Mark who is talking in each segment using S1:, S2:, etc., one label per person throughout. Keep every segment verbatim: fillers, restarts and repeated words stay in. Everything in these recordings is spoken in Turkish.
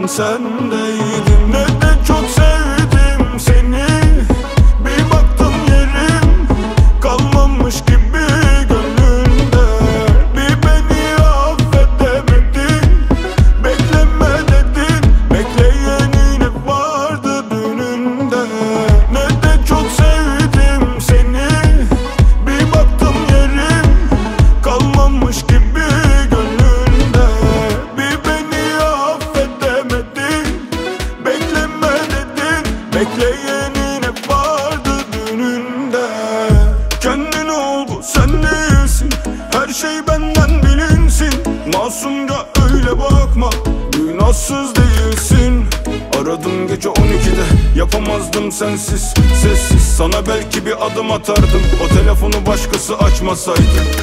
S1: sendeydin. Ne de çok sevdim seni, bir baktım yerim kalmamış gibi gönlünde. Bir beni affedemedin, bekleme dedin, bekleyenin hep vardı düğününde. Ne de çok sevdim seni, bir baktım yerim kalmamış gibi gönlünde. Bir beni affedemedin, bekleme dedin, bekleyenin hep vardı düğününde. Kendin ol, bu sen değilsin, her şey benden bilinsin. Masumca öyle bakma, günahsız değilsin. Aradım gece on ikide, yapamazdım sensiz, sessiz. Sana belki bir adım atardım, o telefonu başkası açmasaydı.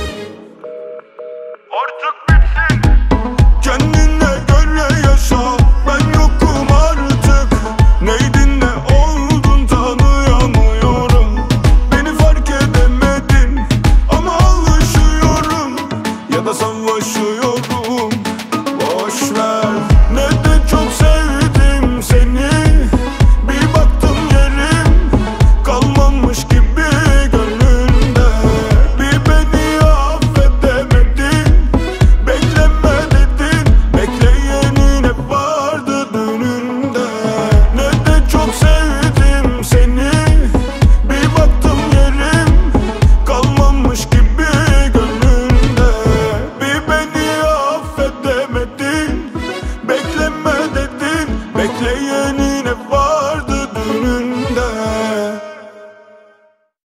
S1: Artık bitsin, kendine göre yaşa, ben yokum artık. Neydin ne oldun tanıyamıyorum. Beni fark edemedin ama alışıyorum ya da savaşıyorum. Boşver. Ne de çok sevdim seni, bir baktım yerim kalmamış gibi gönlünde. Bir beni affedemedin, bekleme dedin, bekleyenin hep vardı düğününde. Ne de çok sevdim seni, bir baktım yerim kalmamış gibi gönlünde. Bir beni affedemedin, bekleme dedin, bekleyenin hep